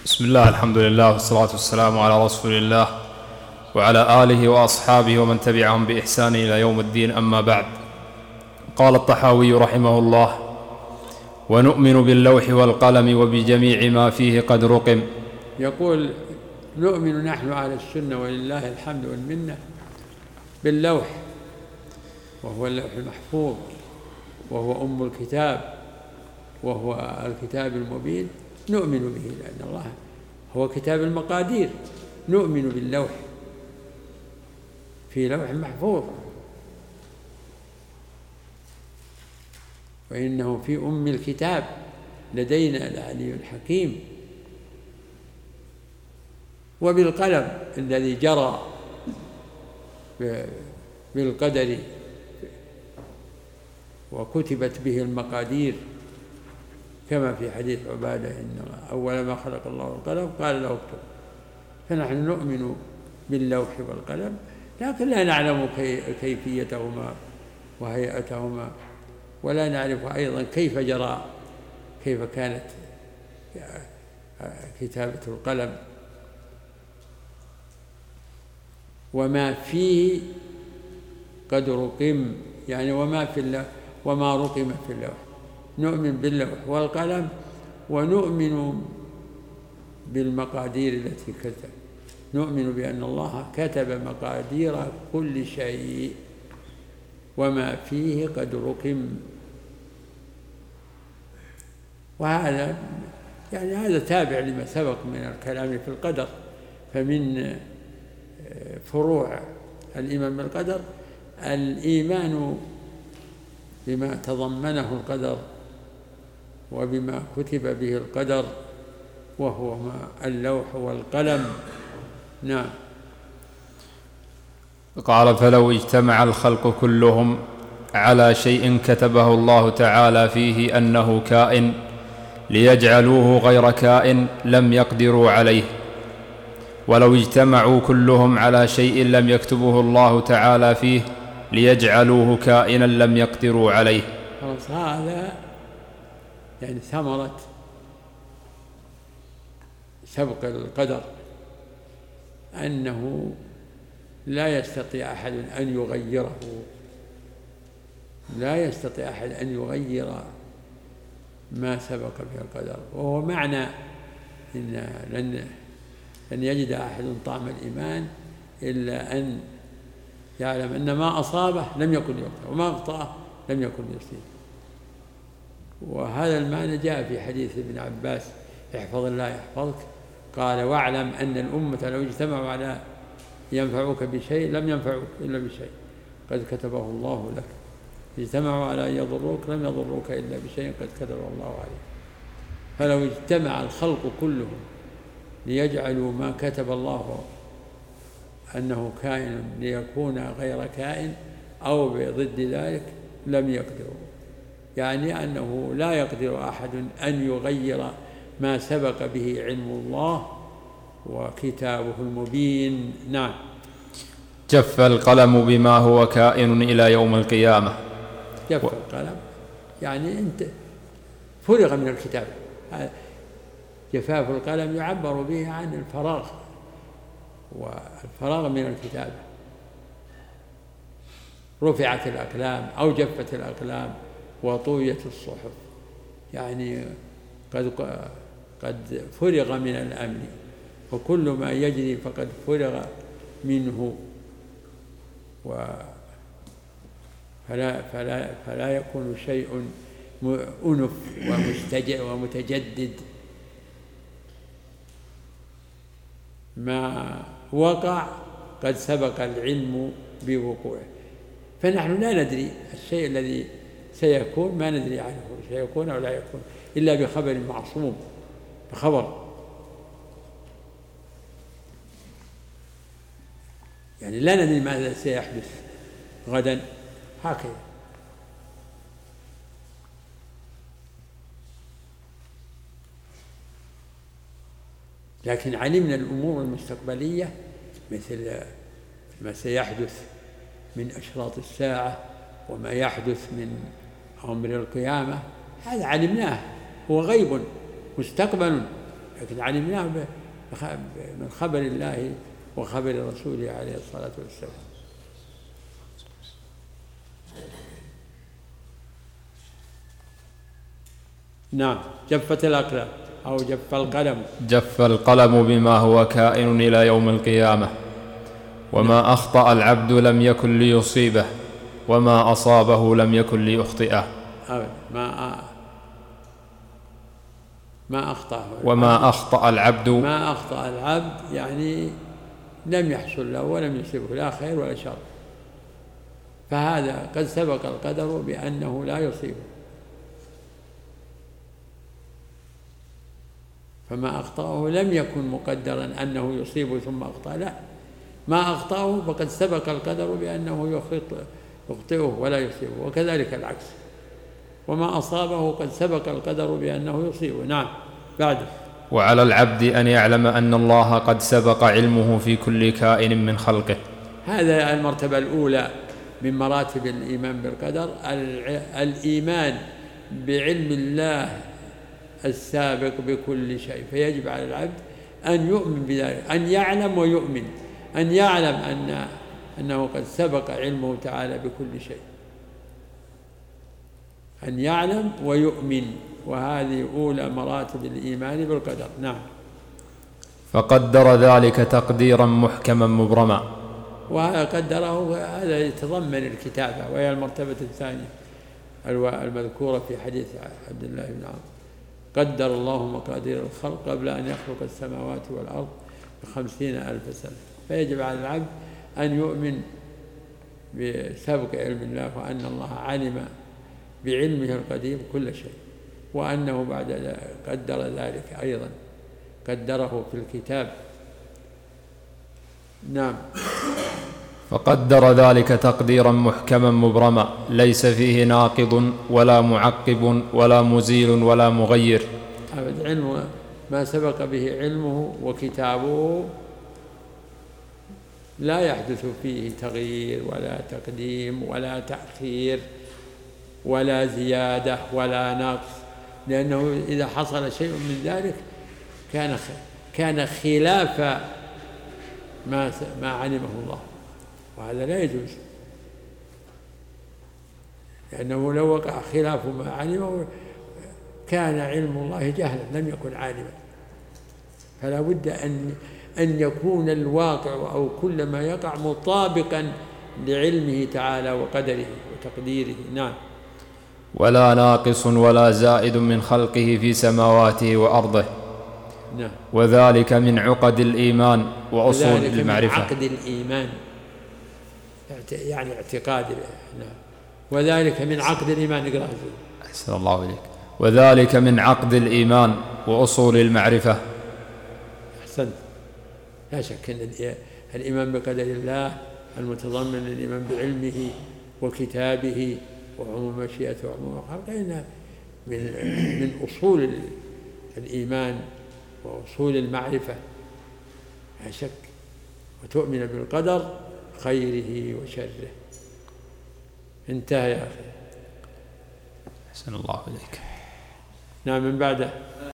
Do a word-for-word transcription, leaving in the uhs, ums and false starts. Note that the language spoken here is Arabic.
بسم الله، الحمد لله، والصلاة والسلام على رسول الله وعلى آله وأصحابه ومن تبعهم بإحسان إلى يوم الدين، أما بعد. قال الطحاوي رحمه الله: ونؤمن باللوح والقلم وبجميع ما فيه قد رقم. يقول: نؤمن نحن على السنة ولله الحمد والمنة باللوح، وهو اللوح المحفوظ، وهو أم الكتاب، وهو الكتاب المبين. نؤمن به لأن الله هو كتاب المقادير. نؤمن باللوح، في لوح محفوظ، وإنه في أم الكتاب لدينا لعلي حكيم. وبالقلم الذي جرى بالقدر وكتبت به المقادير، كما في حديث عبادة: إن أول ما خلق الله القلم قال له اكتب. فنحن نؤمن باللوح والقلم، لكن لا نعلم كيفيتهما وهيئتهما، ولا نعرف أيضا كيف جرى كيف كانت كتابة القلم، وما فيه قد رقم، يعني وما في اللوح وما رقم في اللوح. نؤمن باللوح والقلم، ونؤمن بالمقادير التي كتب. نؤمن بأن الله كتب مقادير كل شيء، وما فيه قد رقم. وهذا يعني هذا تابع لما سبق من الكلام في القدر. فمن فروع الإيمان بالقدر الإيمان بما تضمنه القدر وبما كتب به القدر، وهو ما اللوح والقلم. نعم. قال: فلو اجتمع الخلق كلهم على شيء كتبه الله تعالى فيه أنه كائن ليجعلوه غير كائن لم يقدروا عليه، ولو اجتمعوا كلهم على شيء لم يكتبه الله تعالى فيه ليجعلوه كائنا لم يقدروا عليه. هذا يعني ثمرة سبق القدر، أنه لا يستطيع أحد أن يغيره، لا يستطيع أحد أن يغير ما سبق به القدر. وهو معنى إن لن, لن يجد أحد طعم الإيمان إلا أن يعلم أن ما أصابه لم يكن يخطئ، وما أخطأه لم يكن يصيب. وهذا المعنى جاء في حديث ابن عباس: احفظ الله يحفظك. قال: واعلم أن الأمة لو اجتمعوا على ينفعوك بشيء لم ينفعوك إلا بشيء قد كتبه الله لك. اجتمعوا على أن يضروك لم يضروك إلا بشيء قد كتبه الله عليك. فلو اجتمع الخلق كلهم ليجعلوا ما كتب الله أنه كائن ليكون غير كائن أو بضد ذلك لم يقدروا، يعني أنه لا يقدر أحد أن يغير ما سبق به علم الله وكتابه المبين. نعم. جف القلم بما هو كائن إلى يوم القيامة. جف و... القلم يعني أنت فرغ من الكتابة. جفاف القلم يعبر به عن الفراغ، والفراغ من الكتابة. رفعت الأقلام أو جفت الأقلام وطويت الصحف، يعني قد قد فرغ من الأمر، وكل ما يجري فقد فرغ منه، فلا, فلا, فلا يكون شيء أنف ومتجدد. ما وقع قد سبق العلم بوقوعه، فنحن لا ندري الشيء الذي سيكون، ما ندري عنه سيكون أو لا يكون إلا بخبر معصوم، بخبر. يعني لا ندري ماذا سيحدث غدا، هكذا. لكن علمنا الأمور المستقبلية مثل ما سيحدث من أشراط الساعة وما يحدث من أمر القيامة، هذا علمناه، هو غيب مستقبل لكن علمناه من خبر الله وخبر رسوله عليه الصلاة والسلام. نعم. جفت الأقلام أو جف القلم. جف القلم بما هو كائن إلى يوم القيامة، وما أخطأ العبد لم يكن ليصيبه، وما أصابه لم يكن ليخطئه. أبدا. ما ما أخطأ وما أخطأ العبد ما أخطأ العبد يعني لم يحصل له ولم يصيبه لا خير ولا شر، فهذا قد سبق القدر بأنه لا يصيبه. فما أخطأه لم يكن مقدرا أنه يصيبه ثم أخطأ، لا، ما أخطأه فقد سبق القدر بأنه يخطئه ولا يصيبه، وكذلك العكس. وما أصابه قد سبق القدر بأنه يصيبه. نعم. بعد. وعلى العبد أن يعلم أن الله قد سبق علمه في كل كائن من خلقه. هذا المرتبة الأولى من مراتب الإيمان بالقدر، الإيمان بعلم الله السابق بكل شيء. فيجب على العبد أن يؤمن بذلك، أن يعلم ويؤمن، أن يعلم أن أنه قد سبق علمه تعالى بكل شيء، أن يعلم ويؤمن، وهذه أولى مراتب الإيمان بالقدر. نعم. فقدر ذلك تقديرا محكما مبرما. وقدره هذا يتضمن الكتابة، وهي المرتبة الثانية المذكورة في حديث عبد الله بن عمرو: قدر الله مقادير الخلق قبل أن يخلق السماوات والأرض بخمسين ألف سنة. فيجب على العبد أن يؤمن بسبق علم الله، وأن الله علم بعلمه القديم كل شيء، وأنه بعد ذلك قدر ذلك أيضا، قدره في الكتاب. نعم. فقدر ذلك تقديرا محكما مبرما، ليس فيه ناقض ولا معقب ولا مزيل ولا مغير. أبدا. علم ما سبق به علمه وكتابه لا يحدث فيه تغيير ولا تقديم ولا تأخير ولا زيادة ولا نقص، لأنه إذا حصل شيء من ذلك كان كان خلاف ما ما علمه الله، وهذا لا يجوز، لأنه لو وقع خلاف ما علمه كان علم الله جهلا، لم يكن عالما. فلا بد أن أن يكون الواقع أو كل ما يقع مطابقا لعلمه تعالى وقدره وتقديره. نعم. ولا ناقص ولا زائد من خلقه في سماواته وأرضه. نعم. وذلك من عقد الإيمان وأصول المعرفة. من عقد الإيمان يعني اعتقاد. نعم. وذلك من عقد الإيمان. اقرأ. أحسن الله إليك. وذلك من عقد الإيمان وأصول المعرفة. أحسنت. لا شك أن الإيمان بقدر الله المتضمن للإيمان بعلمه وكتابه وعموم مشيئته وعموم خلقه من من أصول الإيمان وأصول المعرفة، لا شك. وتؤمن بالقدر خيره وشره. انتهى يا أخي. أحسن الله إليك. نعم. من بعده